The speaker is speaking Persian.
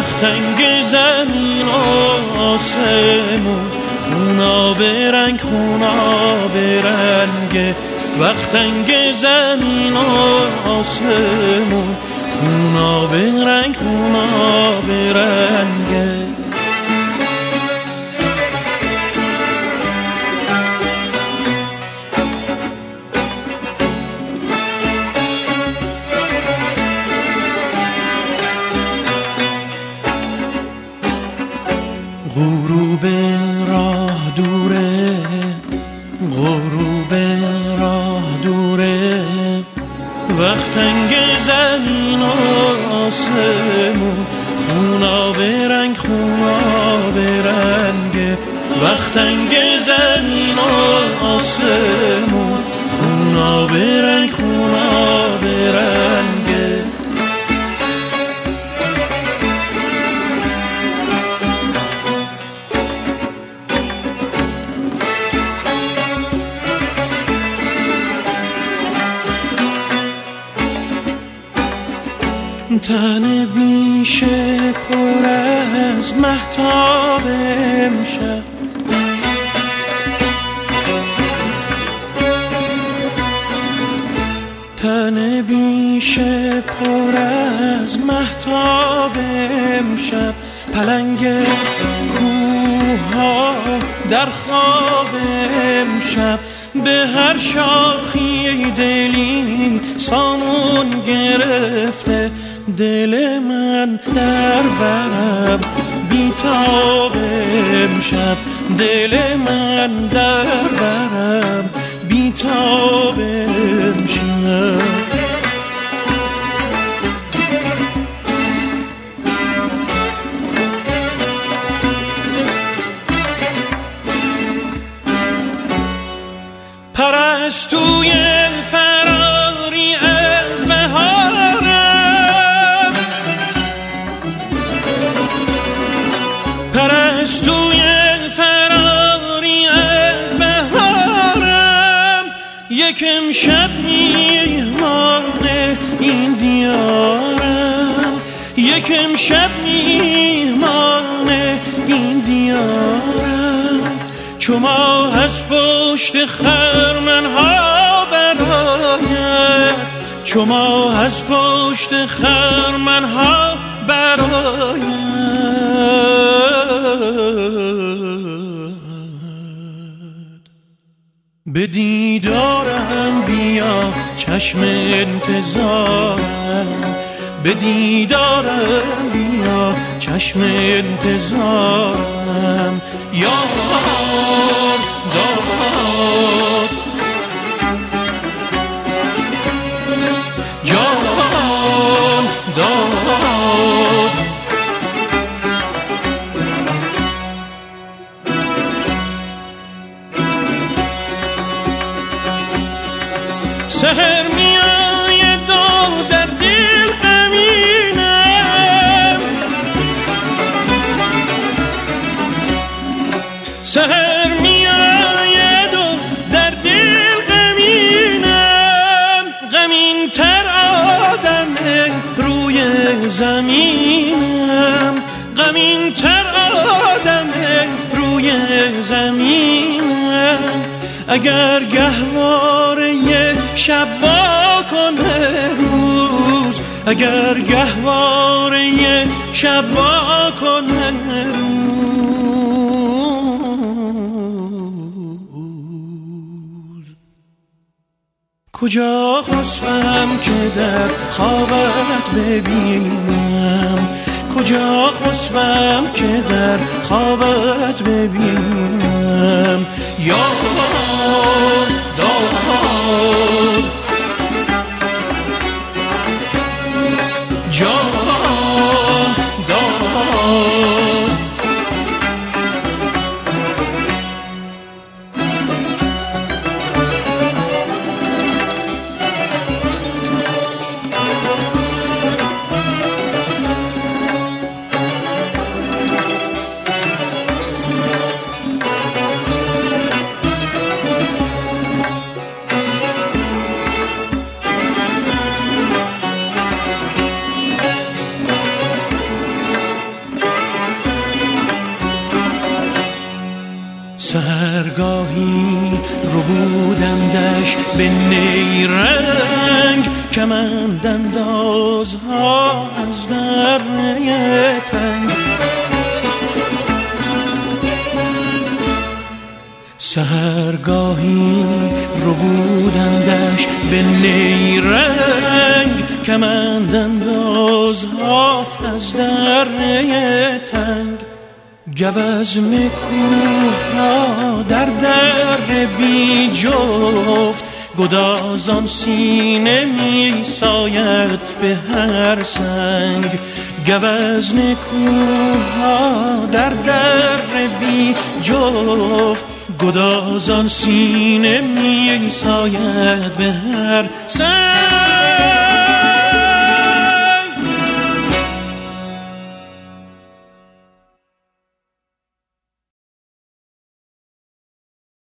وقتنگ زمین و آسمون خونا به رنگ وقتنگ زمین و آسمون خونا به رنگ غروب راه دوره وقتنگ زمین و آسمون خونا به رنگ وقتنگ زمین و آسمون خونا به رنگ تن بیشه پر از مهتاب امشب تن بیشه پر از مهتاب امشب پلنگ کوها در خواب امشب به هر شاخی دلی سامون گرفته دل من در برم بیتاب امشب دل من در برم بیتاب امشب پرستوی فراری از بهارم پرستوی فراری از بهارم یک امشب میهمان این دیارم یک امشب میهمان این دیارم چو ماه از پشت خرمنها براید چو ماه از پشت خرمنها براید به دیدارم بیا چشم انتظارم به دیدارم بیا چشم انتظارم یار داد جان داد سحر میآید و در دل غمینم سحر میآید و در دل غمینم غمین تر آدم روی زمینم غمین تر آدم روی زمینم اگر گهواره شب واکنه روز اگر گهواره شب واکنه روز کجا خسبم که در خوابت ببینم کجا خسبم که در خوابت ببینم یار داد جان داد اندش به نیرنگ، کمند اندازها از درنه تنگ. سحرگاهی رو بودندش به نیرنگ، کمند اندازها از درنه تنگ. گوزن کوه ها در بی جفت، گدازان سینه می ساید به هر سنگ. گوزن کوه ها در بی جفت، گدازان سینه می ساید به هر سنگ.